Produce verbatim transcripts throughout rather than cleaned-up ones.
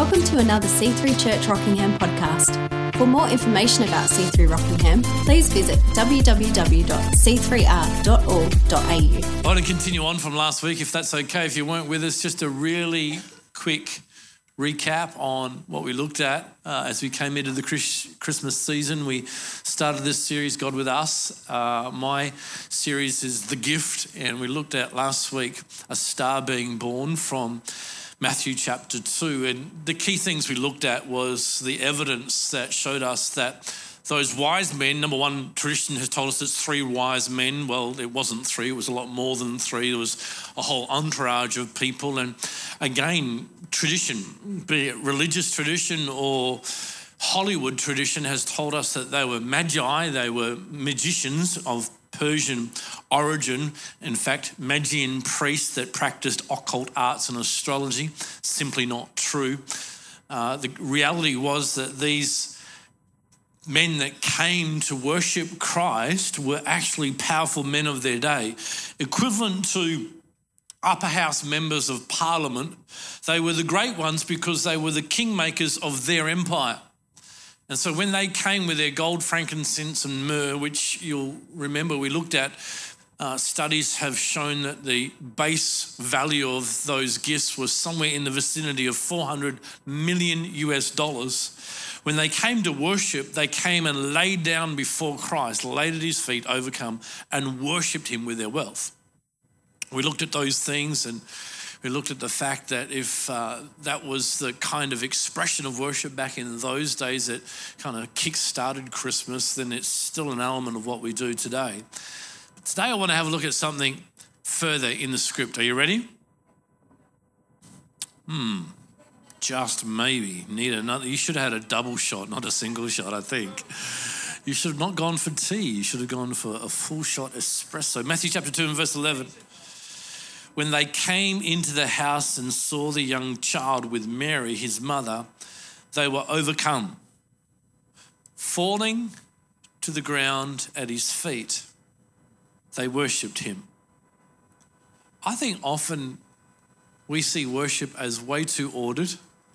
Welcome to another C three Church Rockingham podcast. For more information about C three Rockingham, please visit w w w dot c three r dot org dot a u. I want to continue on from last week, if that's okay. If you weren't with us, just a really quick recap on what we looked at uh, as we came into the Chris- Christmas season. We started this series, God With Us. Uh, my series is The Gift, and we looked at last week a star being born from Matthew chapter two. And the key things we looked at was the evidence that showed us that those wise men, number one, tradition has told us it's three wise men. Well, it wasn't three, it was a lot more than three. There was a whole entourage of people. And again, tradition, be it religious tradition or Hollywood tradition, has told us that they were magi, they were magicians of Persian origin. In fact, Magian priests that practiced occult arts and astrology. Simply not true. Uh, the reality was that these men that came to worship Christ were actually powerful men of their day, equivalent to upper house members of parliament. They were the great ones because they were the kingmakers of their empire. And so when they came with their gold, frankincense and myrrh, which you'll remember we looked at, uh, studies have shown that the base value of those gifts was somewhere in the vicinity of four hundred million U S dollars. When they came to worship, they came and laid down before Christ, laid at his feet, overcome, and worshipped him with their wealth. We looked at those things, and we looked at the fact that if uh, that was the kind of expression of worship back in those days that kind of kick-started Christmas, then it's still an element of what we do today. But today I want to have a look at something further in the script. Are you ready? Hmm, just maybe. Need another. You should have had a double shot, not a single shot, I think. You should have not gone for tea. You should have gone for a full shot espresso. Matthew chapter two and verse eleven. When they came into the house and saw the young child with Mary, his mother, they were overcome. Falling to the ground at his feet, they worshipped him. I think often we see worship as way too ordered,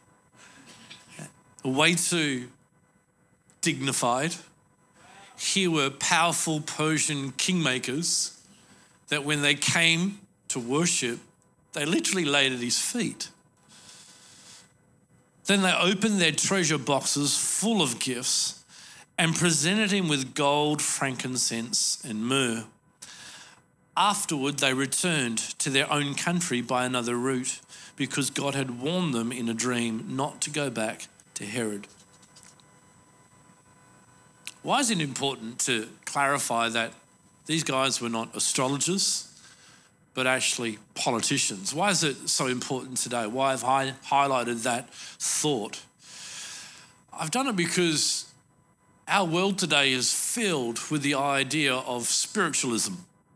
way too dignified. Here were powerful Persian kingmakers that when they came to worship, they literally laid at his feet. Then they opened their treasure boxes full of gifts and presented him with gold, frankincense, and myrrh. Afterward, they returned to their own country by another route because God had warned them in a dream not to go back to Herod. Why is it important to clarify that these guys were not astrologers, but actually politicians? Why is it so important today? Why have I highlighted that thought? I've done it because our world today is filled with the idea of spiritualism.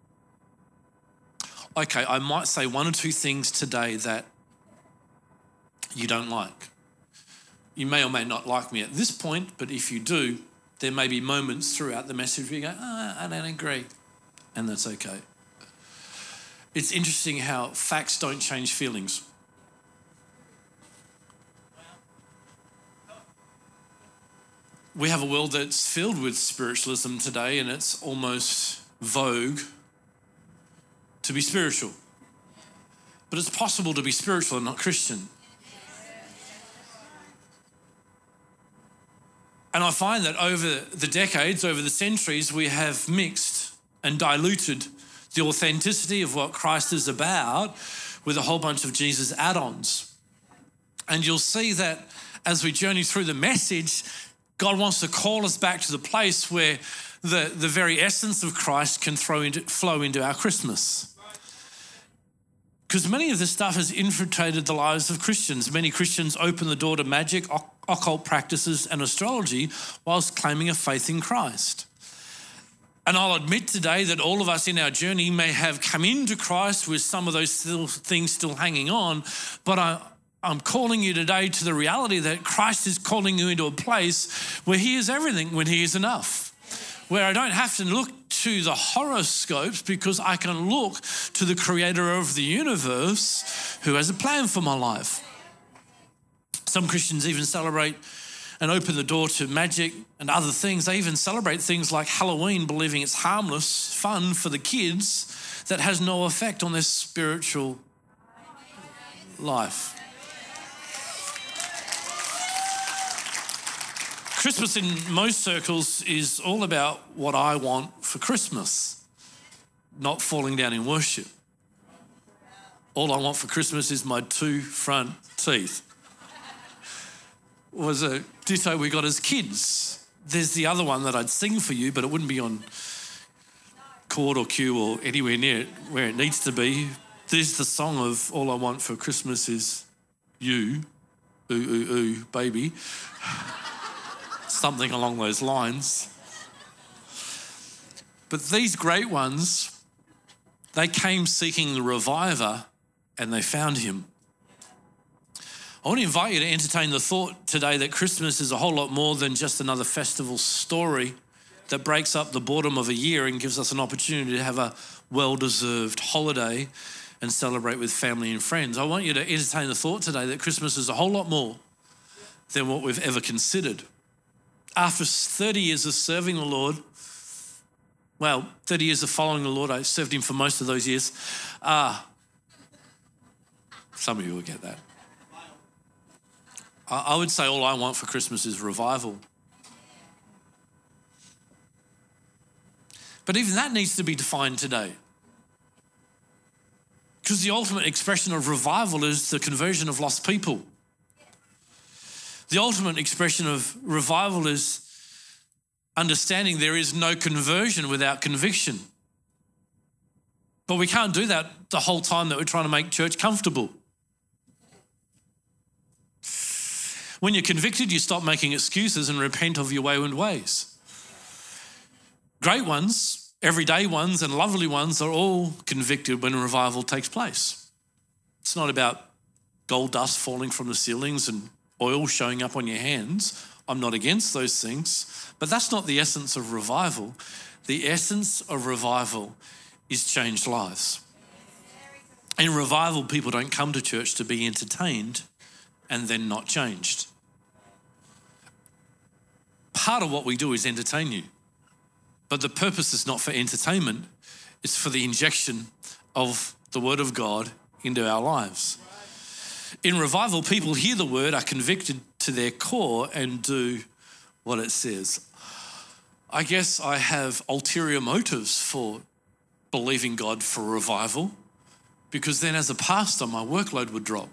Okay, I might say one or two things today that you don't like. You may or may not like me at this point, but if you do, there may be moments throughout the message where you go, oh, I don't agree, and that's okay. It's interesting how facts don't change feelings. We have a world that's filled with spiritualism today, and it's almost vogue to be spiritual. But it's possible to be spiritual and not Christian. And I find that over the decades, over the centuries, we have mixed and diluted the authenticity of what Christ is about with a whole bunch of Jesus add-ons. And you'll see that as we journey through the message, God wants to call us back to the place where the, the very essence of Christ can throw into, flow into our Christmas. Because many of this stuff has infiltrated the lives of Christians. Many Christians open the door to magic, occult practices and astrology whilst claiming a faith in Christ. And I'll admit today that all of us in our journey may have come into Christ with some of those still, things still hanging on, but I, I'm calling you today to the reality that Christ is calling you into a place where he is everything, when he is enough, where I don't have to look to the horoscopes because I can look to the creator of the universe who has a plan for my life. Some Christians even celebrate and open the door to magic and other things. They even celebrate things like Halloween, believing it's harmless fun for the kids that has no effect on their spiritual life. Christmas in most circles is all about what I want for Christmas, not falling down in worship. All I want for Christmas is my two front teeth. Was a ditto we got as kids. There's the other one that I'd sing for you, but it wouldn't be on chord or cue or anywhere near it where it needs to be. There's the song of All I Want for Christmas is You, ooh, ooh, ooh, baby. Something along those lines. But these great ones, they came seeking the reviver and they found him. I want to invite you to entertain the thought today that Christmas is a whole lot more than just another festival story that breaks up the boredom of a year and gives us an opportunity to have a well-deserved holiday and celebrate with family and friends. I want you to entertain the thought today that Christmas is a whole lot more than what we've ever considered. After thirty years of serving the Lord, well, thirty years of following the Lord, I served him for most of those years. Uh, some of you will get that. I would say all I want for Christmas is revival. But even that needs to be defined today. Because the ultimate expression of revival is the conversion of lost people. The ultimate expression of revival is understanding there is no conversion without conviction. But we can't do that the whole time that we're trying to make church comfortable. When you're convicted, you stop making excuses and repent of your wayward ways. Great ones, everyday ones and lovely ones are all convicted when revival takes place. It's not about gold dust falling from the ceilings and oil showing up on your hands. I'm not against those things, but that's not the essence of revival. The essence of revival is changed lives. In revival, people don't come to church to be entertained and then not changed. Part of what we do is entertain you, but the purpose is not for entertainment, it's for the injection of the Word of God into our lives. In revival, people hear the word, are convicted to their core and do what it says. I guess I have ulterior motives for believing God for revival, because then as a pastor, my workload would drop.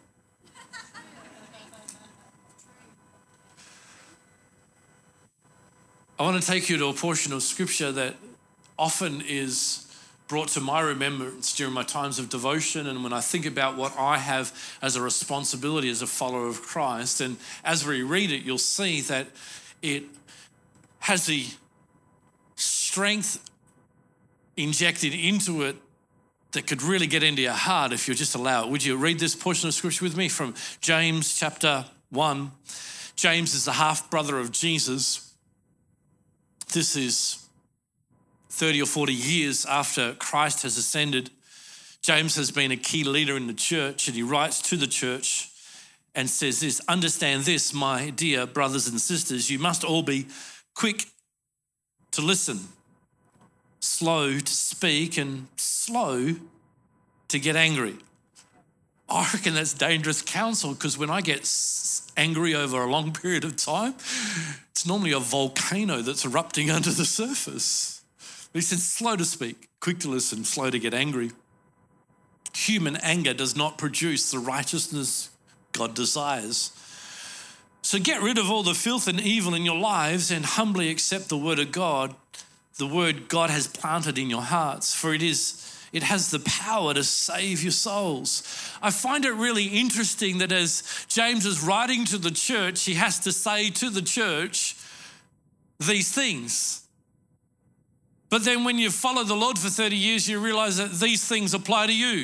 I want to take you to a portion of scripture that often is brought to my remembrance during my times of devotion and when I think about what I have as a responsibility as a follower of Christ. And as we read it, you'll see that it has the strength injected into it that could really get into your heart if you just allow it. Would you read this portion of scripture with me from James chapter one? James is the half-brother of Jesus. This is thirty or forty years after Christ has ascended. James has been a key leader in the church, and he writes to the church and says this: understand this, my dear brothers and sisters, you must all be quick to listen, slow to speak, and slow to get angry. I reckon that's dangerous counsel, because when I get angry over a long period of time, it's normally a volcano that's erupting under the surface. He says, slow to speak, quick to listen, slow to get angry. Human anger does not produce the righteousness God desires. So get rid of all the filth and evil in your lives and humbly accept the word of God, the word God has planted in your hearts, for it is It has the power to save your souls. I find it really interesting that as James is writing to the church, he has to say to the church these things. But then when you follow the Lord for thirty years, you realize that these things apply to you.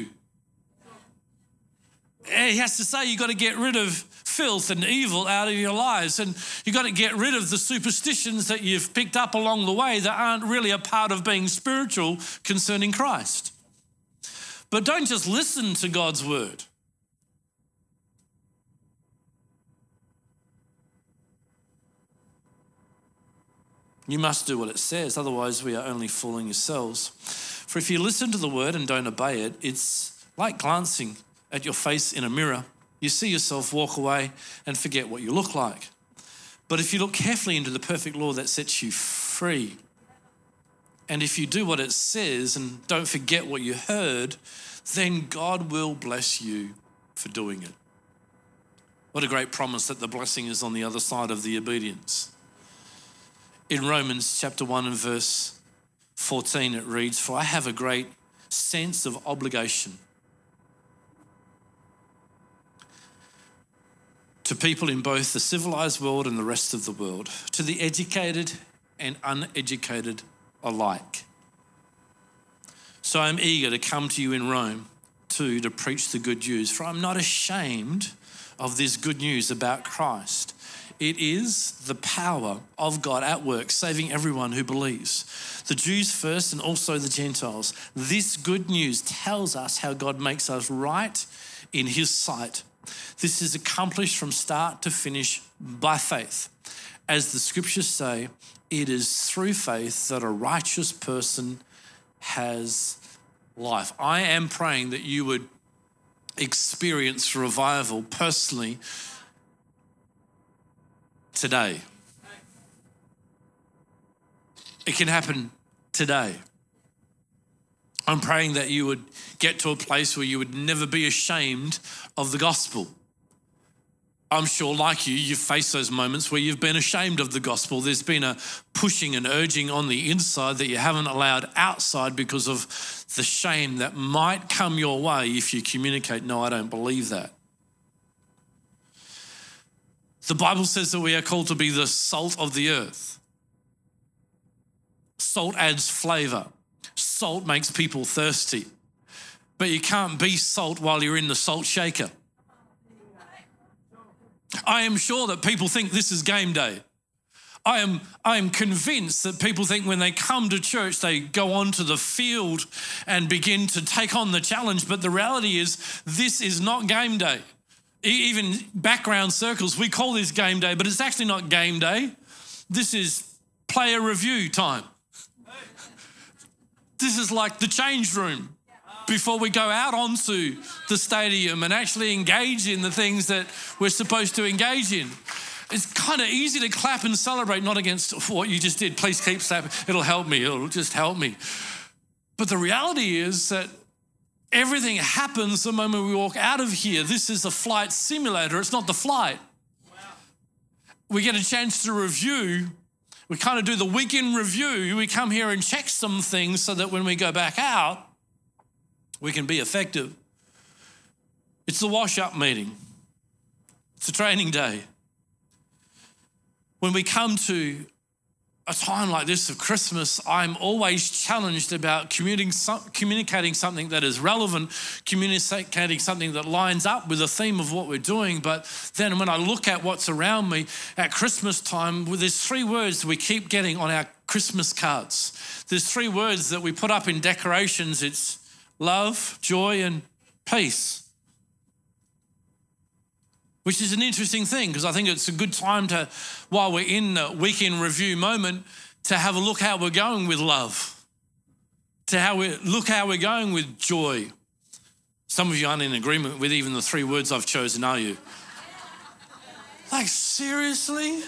He has to say you've got to get rid of filth and evil out of your lives, and you've got to get rid of the superstitions that you've picked up along the way that aren't really a part of being spiritual concerning Christ. But don't just listen to God's word. You must do what it says, otherwise we are only fooling yourselves. For if you listen to the word and don't obey it, it's like glancing at your face in a mirror. You see yourself, walk away, and forget what you look like. But if you look carefully into the perfect law that sets you free, and if you do what it says and don't forget what you heard, then God will bless you for doing it. What a great promise that the blessing is on the other side of the obedience. In Romans chapter one and verse fourteen, it reads, "For I have a great sense of obligation to people in both the civilized world and the rest of the world, to the educated and uneducated alike. So I'm eager to come to you in Rome too to preach the good news, for I'm not ashamed of this good news about Christ. It is the power of God at work, saving everyone who believes, the Jews first and also the Gentiles. This good news tells us how God makes us right in his sight. This is accomplished from start to finish by faith. As the scriptures say, it is through faith that a righteous person has life." I am praying that you would experience revival personally today. It can happen today. I'm praying that you would get to a place where you would never be ashamed of the gospel. I'm sure, like you, you've faced those moments where you've been ashamed of the gospel. There's been a pushing and urging on the inside that you haven't allowed outside because of the shame that might come your way if you communicate, "No, I don't believe that." The Bible says that we are called to be the salt of the earth. Salt adds flavor. Salt makes people thirsty. But you can't be salt while you're in the salt shaker. I am sure that people think this is game day. I am, I am convinced that people think when they come to church, they go onto the field and begin to take on the challenge. But the reality is, this is not game day. Even background circles, we call this game day, but it's actually not game day. This is player review time. This is like the change room before we go out onto the stadium and actually engage in the things that we're supposed to engage in. It's kind of easy to clap and celebrate, not against what you just did. Please keep clapping. It'll help me. It'll just help me. But the reality is that everything happens the moment we walk out of here. This is a flight simulator. It's not the flight. Wow. We get a chance to review. We kind of do the weekend review. We come here and check some things so that when we go back out, we can be effective. It's the wash-up meeting. It's a training day. When we come to a time like this of Christmas, I'm always challenged about communicating something that is relevant, communicating something that lines up with the theme of what we're doing. But then when I look at what's around me at Christmas time, well, there's three words we keep getting on our Christmas cards. There's three words that we put up in decorations. It's love, joy, and peace. Which is an interesting thing, because I think it's a good time to, while we're in the weekend review moment, to have a look how we're going with love, to how we look how we're going with joy. Some of you aren't in agreement with even the three words I've chosen, are you? Like, seriously?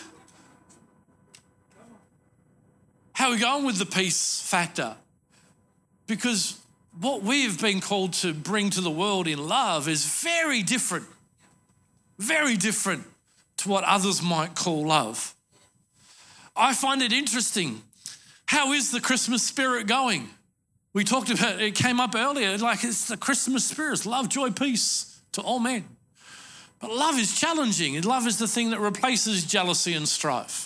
How are we going with the peace factor? Because what we've been called to bring to the world in love is very different. Very different to what others might call love. I find it interesting. How is the Christmas spirit going? We talked about it, it came up earlier, like it's the Christmas spirit, it's love, joy, peace to all men. But love is challenging, and love is the thing that replaces jealousy and strife.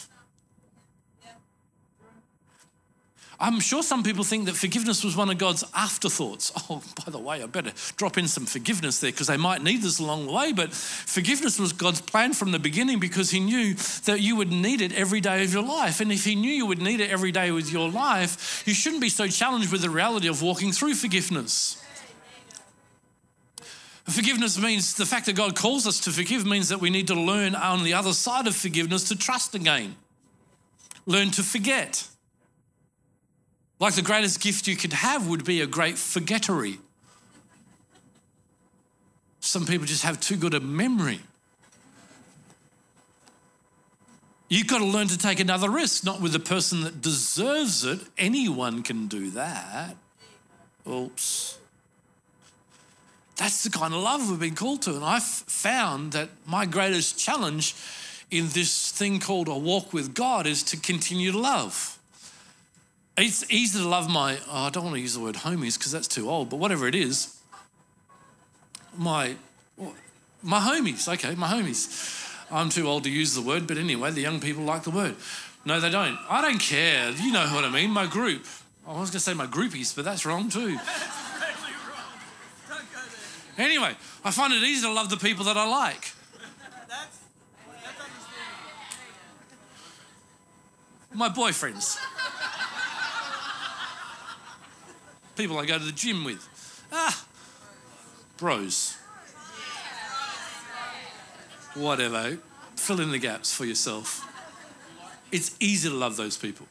I'm sure some people think that forgiveness was one of God's afterthoughts. Oh, by the way, I better drop in some forgiveness there because they might need this along the way. But forgiveness was God's plan from the beginning because he knew that you would need it every day of your life. And if he knew you would need it every day with your life, you shouldn't be so challenged with the reality of walking through forgiveness. Forgiveness means the fact that God calls us to forgive means that we need to learn on the other side of forgiveness to trust again. learn to forget. Like the greatest gift you could have would be a great forgettery. Some people just have too good a memory. You've got to learn to take another risk, not with the person that deserves it. Anyone can do that. Oops. That's the kind of love we've been called to. And I've found that my greatest challenge in this thing called a walk with God is to continue to love. It's easy to love my, oh, I don't want to use the word homies because that's too old, but whatever it is, my, my homies, okay, my homies. I'm too old to use the word, but anyway, the young people like the word. No, they don't. I don't care. You know what I mean, my group. I was going to say my groupies, but that's wrong too. Anyway, I find it easy to love the people that I like. That's, that's my boyfriends. People I go to the gym with. Ah, bros. Whatever. Fill in the gaps for yourself. It's easy to love those people.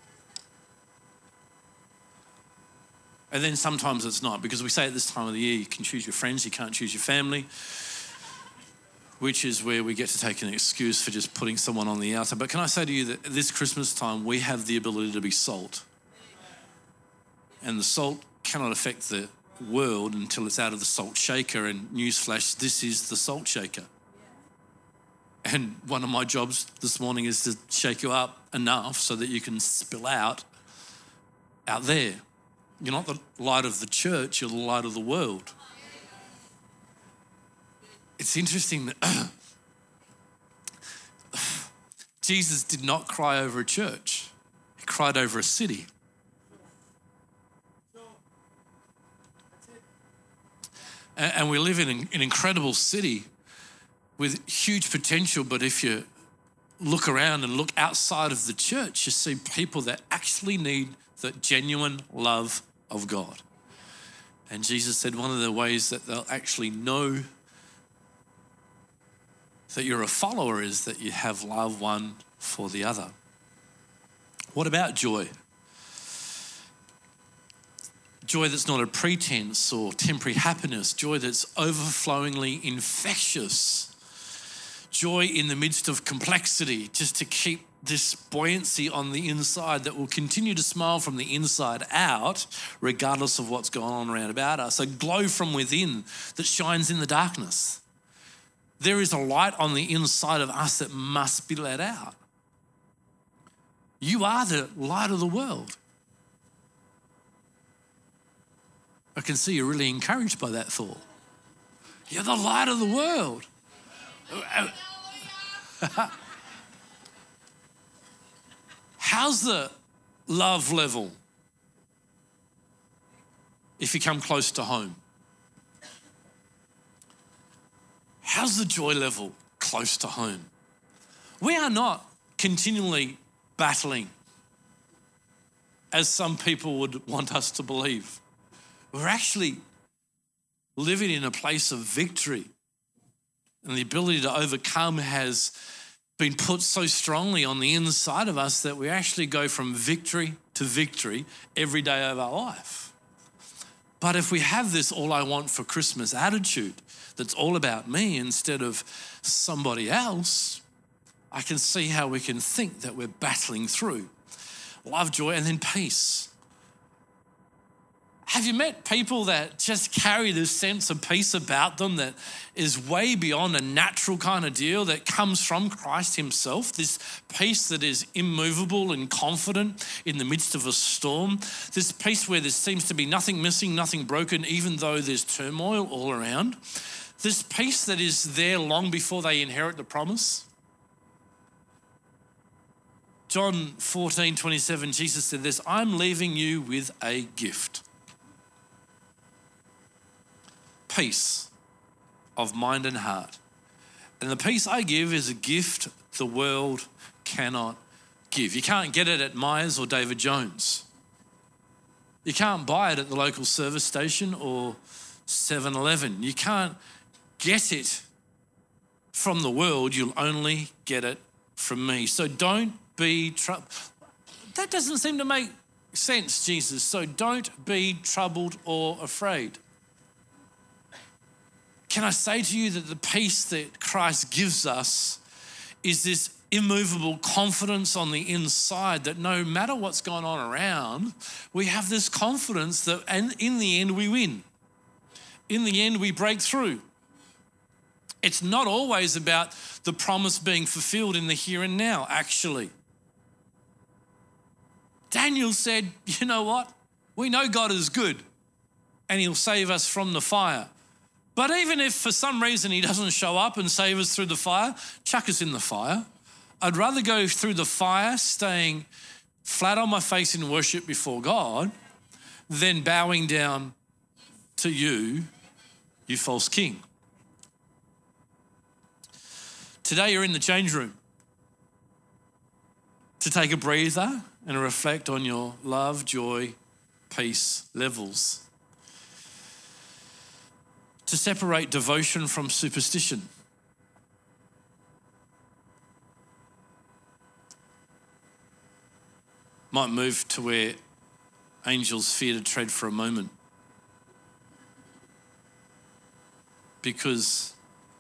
And then sometimes it's not, because we say at this time of the year, you can choose your friends, you can't choose your family, which is where we get to take an excuse for just putting someone on the outer. But can I say to you that this Christmas time, we have the ability to be salt. And the salt cannot affect the world until it's out of the salt shaker. And newsflash, this is the salt shaker. And one of my jobs this morning is to shake you up enough so that you can spill out out there. You're not the light of the church, you're the light of the world. It's interesting that Jesus did not cry over a church. He cried over a city. And we live in an incredible city with huge potential, but if you look around and look outside of the church, you see people that actually need the genuine love of God. And Jesus said one of the ways that they'll actually know that you're a follower is that you have love one for the other. What about joy? Joy that's not a pretense or temporary happiness, joy that's overflowingly infectious. Joy in the midst of complexity, just to keep this buoyancy on the inside that will continue to smile from the inside out, regardless of what's going on around about us. A glow from within that shines in the darkness. There is a light on the inside of us that must be let out. You are the light of the world. I can see you're really encouraged by that thought. You're the light of the world. How's the love level if you come close to home? How's the joy level close to home? We are not continually battling, as some people would want us to believe. We're actually living in a place of victory. And the ability to overcome has been put so strongly on the inside of us that we actually go from victory to victory every day of our life. But if we have this all I want for Christmas attitude that's all about me instead of somebody else, I can see how we can think that we're battling through. Love, joy, and then peace. Have you met people that just carry this sense of peace about them that is way beyond a natural kind of deal that comes from Christ himself? This peace that is immovable and confident in the midst of a storm. This peace where there seems to be nothing missing, nothing broken, even though there's turmoil all around. This peace that is there long before they inherit the promise. John fourteen twenty-seven, Jesus said this, I'm leaving you with a gift. Peace of mind and heart. And the peace I give is a gift the world cannot give. You can't get it at Myers or David Jones. You can't buy it at the local service station or seven eleven. You can't get it from the world. You'll only get it from me. So don't be troubled. that doesn't seem to make sense, Jesus. So don't be troubled or afraid. Can I say to you that the peace that Christ gives us is this immovable confidence on the inside that no matter what's going on around, we have this confidence that and in the end we win. In the end we break through. It's not always about the promise being fulfilled in the here and now, actually. Daniel said, you know what? We know God is good and he'll save us from the fire. But even if for some reason he doesn't show up and save us through the fire, chuck us in the fire. I'd rather go through the fire staying flat on my face in worship before God than bowing down to you, you false king. Today you're in the change room to take a breather and reflect on your love, joy, peace levels. To separate devotion from superstition. Might move to where angels fear to tread for a moment. Because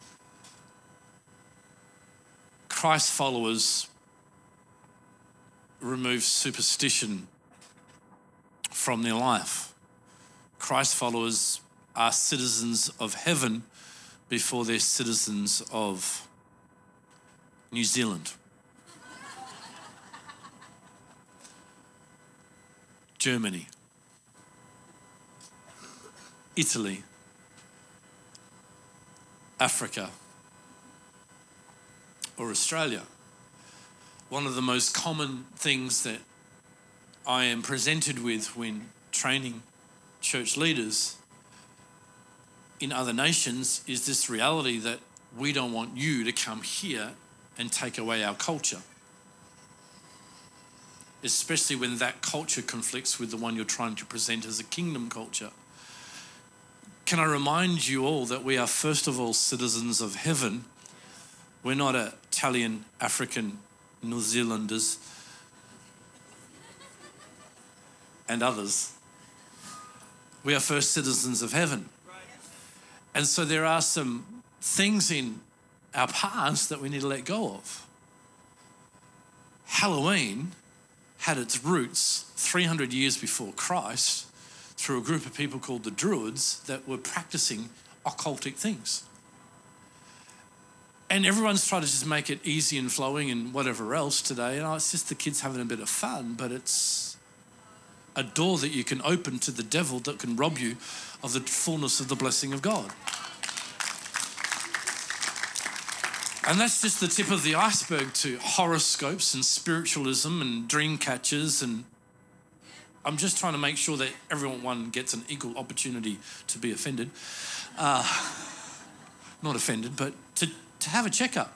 Christ followers remove superstition from their life. Christ followers are citizens of heaven before they're citizens of New Zealand, Germany, Italy, Africa, or Australia. One of the most common things that I am presented with when training church leaders in other nations is this reality that we don't want you to come here and take away our culture. Especially when that culture conflicts with the one you're trying to present as a kingdom culture. Can I remind you all that we are first of all citizens of heaven. We're not Italian, African, New Zealanders and others. We are first citizens of heaven. And so there are some things in our past that we need to let go of. Halloween had its roots three hundred years before Christ through a group of people called the Druids that were practicing occultic things. And everyone's tried to just make it easy and flowing and whatever else today. And oh, it's just the kids having a bit of fun, but it's a door that you can open to the devil that can rob you of the fullness of the blessing of God. And that's just the tip of the iceberg to horoscopes and spiritualism and dream catchers. And I'm just trying to make sure that everyone gets an equal opportunity to be offended. Uh, not offended, but to, to have a checkup.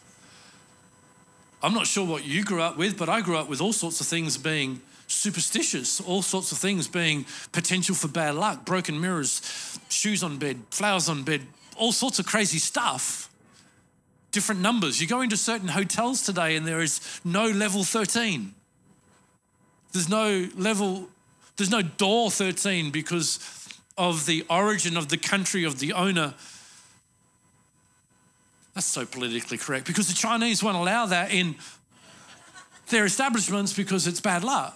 I'm not sure what you grew up with, but I grew up with all sorts of things being superstitious, all sorts of things being potential for bad luck, broken mirrors, shoes on bed, flowers on bed, all sorts of crazy stuff. Different numbers. You go into certain hotels today and there is no level thirteen. There's no level, there's no door thirteen because of the origin of the country of the owner. That's so politically correct because the Chinese won't allow that in their establishments because it's bad luck.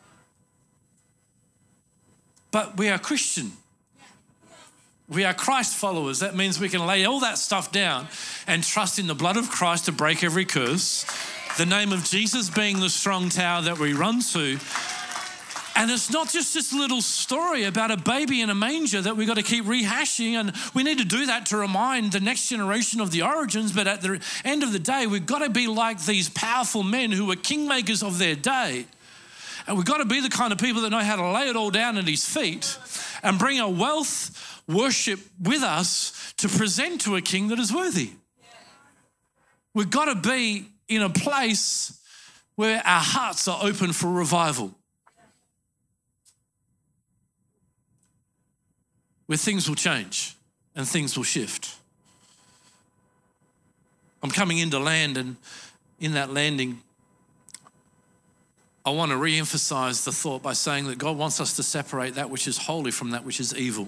But we are Christian. We are Christ followers. That means we can lay all that stuff down and trust in the blood of Christ to break every curse. The name of Jesus being the strong tower that we run to. And it's not just this little story about a baby in a manger that we've got to keep rehashing. And we need to do that to remind the next generation of the origins. But at the end of the day, we've got to be like these powerful men who were kingmakers of their day. And we've got to be the kind of people that know how to lay it all down at his feet and bring a wealth worship with us to present to a king that is worthy. We've got to be in a place where our hearts are open for revival. Where things will change and things will shift. I'm coming into land, and in that landing, I want to re-emphasize the thought by saying that God wants us to separate that which is holy from that which is evil.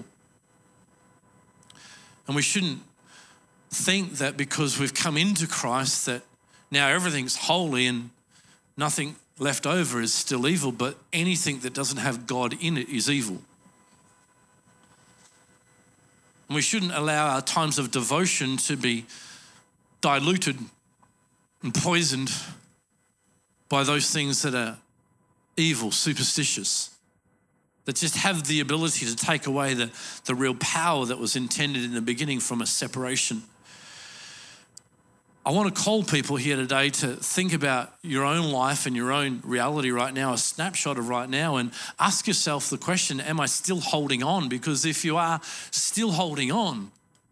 And we shouldn't think that because we've come into Christ that now everything's holy and nothing left over is still evil, but anything that doesn't have God in it is evil. And we shouldn't allow our times of devotion to be diluted and poisoned by those things that are evil, superstitious, that just have the ability to take away the, the real power that was intended in the beginning from a separation. I want to call people here today to think about your own life and your own reality right now, a snapshot of right now, and ask yourself the question, am I still holding on? Because if you are still holding on,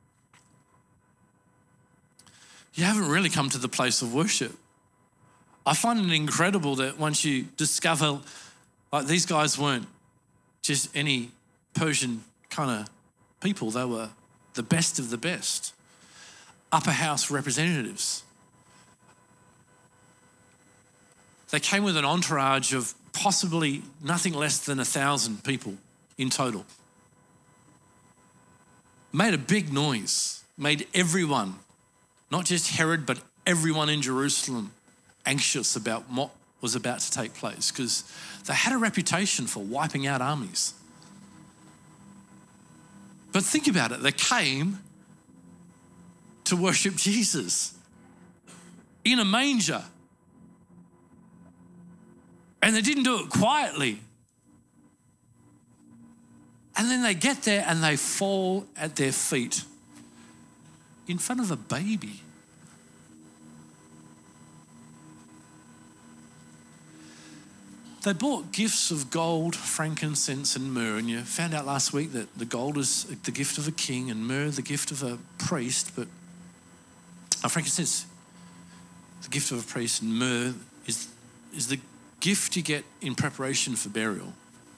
you haven't really come to the place of worship. I find it incredible that once you discover, like these guys weren't just any Persian kind of people, they were the best of the best. Upper house representatives. They came with an entourage of possibly nothing less than a thousand people in total. Made a big noise, made everyone, not just Herod, but everyone in Jerusalem anxious about what was about to take place because they had a reputation for wiping out armies. But think about it, they came to worship Jesus in a manger. And they didn't do it quietly. And then they get there and they fall at their feet in front of a baby. They bought gifts of gold, frankincense, and myrrh. And you found out last week that the gold is the gift of a king and myrrh the gift of a priest, but Oh, frankincense, the gift of a priest, and myrrh is, is the gift you get in preparation for burial.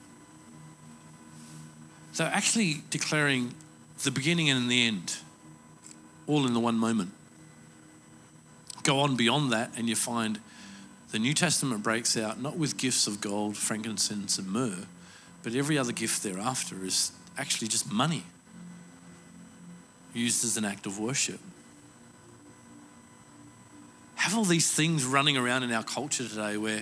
So actually declaring the beginning and the end, all in the one moment. Go on beyond that and you find the New Testament breaks out not with gifts of gold, frankincense, and myrrh, but every other gift thereafter is actually just money used as an act of worship. Have all these things running around in our culture today where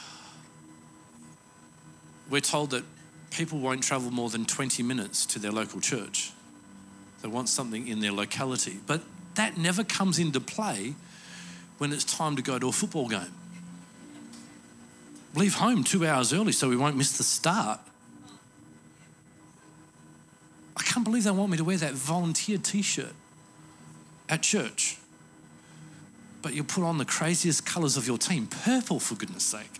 we're told that people won't travel more than twenty minutes to their local church. They want something in their locality. But that never comes into play when it's time to go to a football game. Leave home two hours early so we won't miss the start. I can't believe they want me to wear that volunteer t-shirt at church. But you put on the craziest colours of your team, purple for goodness sake.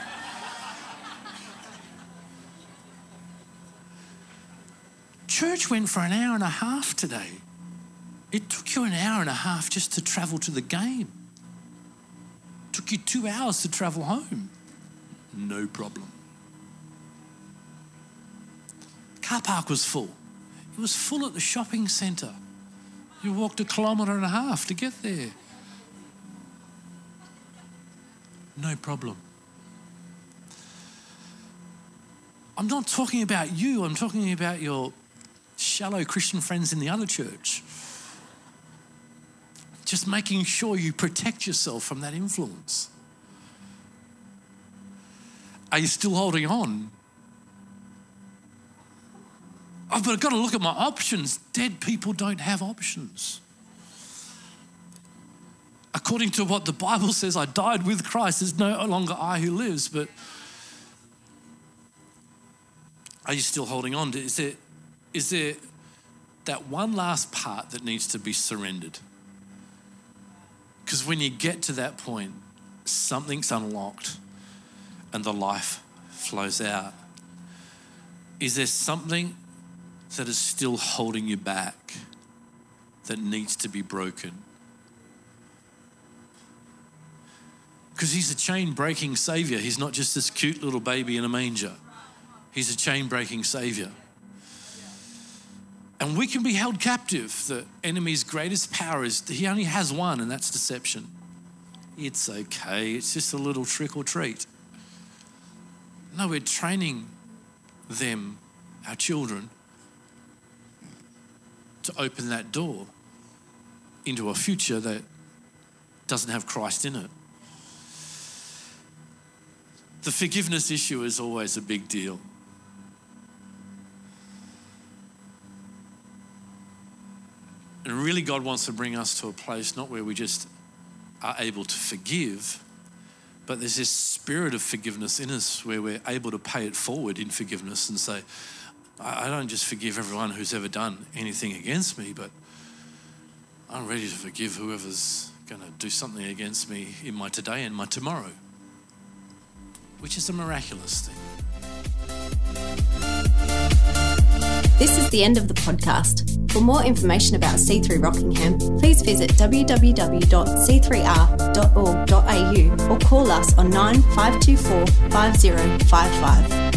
Church went for an hour and a half today. It took you an hour and a half just to travel to the game. It took you two hours to travel home. No problem. The car park was full. It was full at the shopping centre. You walked a kilometre and a half to get there. No problem. I'm not talking about you. I'm talking about your shallow Christian friends in the other church. Just making sure you protect yourself from that influence. Are you still holding on? Oh, but I've got to look at my options. Dead people don't have options. According to what the Bible says, I died with Christ. It's no longer I who lives, but are you still holding on? Is there, is there that one last part that needs to be surrendered? Because when you get to that point, something's unlocked and the life flows out. Is there something that is still holding you back that needs to be broken? Because he's a chain-breaking saviour. He's not just this cute little baby in a manger. He's a chain-breaking saviour. And we can be held captive. The enemy's greatest power is he only has one, and that's deception. It's okay. It's just a little trick or treat. No, we're training them, our children, to open that door into a future that doesn't have Christ in it. The forgiveness issue is always a big deal. And really God wants to bring us to a place not where we just are able to forgive, but there's this spirit of forgiveness in us where we're able to pay it forward in forgiveness and say, I don't just forgive everyone who's ever done anything against me, but I'm ready to forgive whoever's going to do something against me in my today and my tomorrow, which is a miraculous thing. This is the end of the podcast. For more information about C three Rockingham, please visit w w w dot c three r dot org dot a u or call us on nine five two four five zero five five.